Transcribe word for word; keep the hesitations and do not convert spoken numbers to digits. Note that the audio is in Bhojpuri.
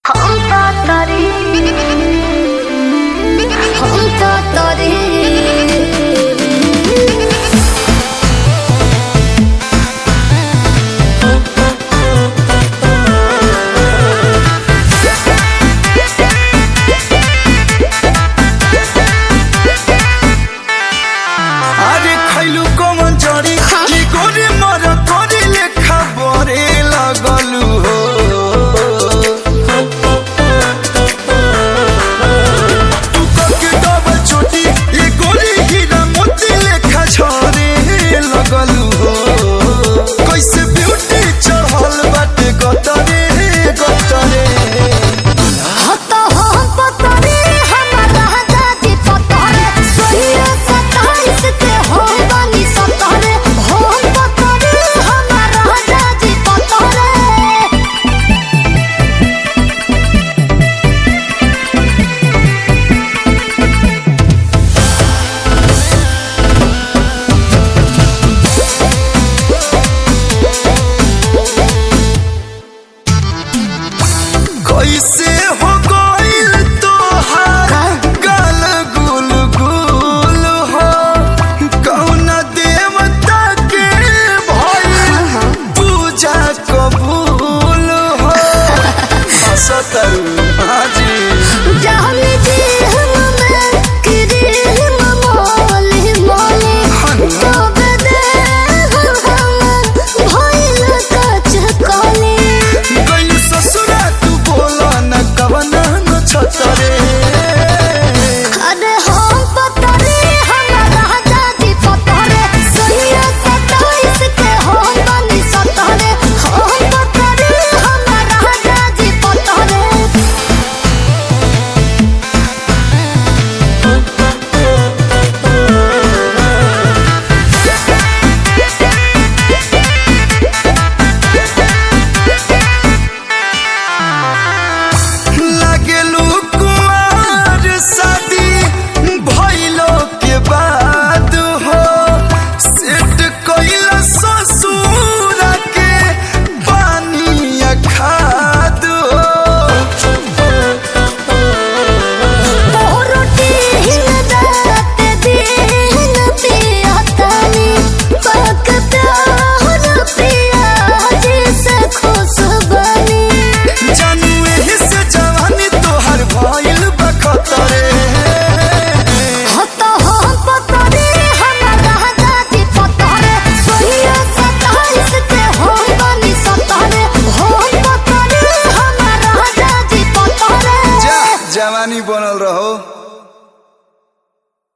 कैसे हो गइल तोहार गाल गुल गुल हो कौना देवता के भइल पूजा कबूल हो हसतरू हाजी जाने दे हमें किरे मोले मोले तब दे हम भइल कच कले गइल ससुरा तू बोला न कवना न छतरे अरे हम पतरे हमारा दादी पतरे सैया सताइस के हम बनी सतरे हम पतरे हमारा दादी पतरे लागेलू कुमार शादी भइलो के बाद हो सेट कइला ससुर के पानी खाद हो रोटी रात दिन पिया तानी पक प्यार पिया जैसे खुश बनी जानू एही से जवानी तोहर भइल बखतरे हत हम पतरे हमारा दादी पतरे सैया सताइस के हम बनी सतरे हम पतरे हमारा दादी पतरे जा जवानी बनल रहो।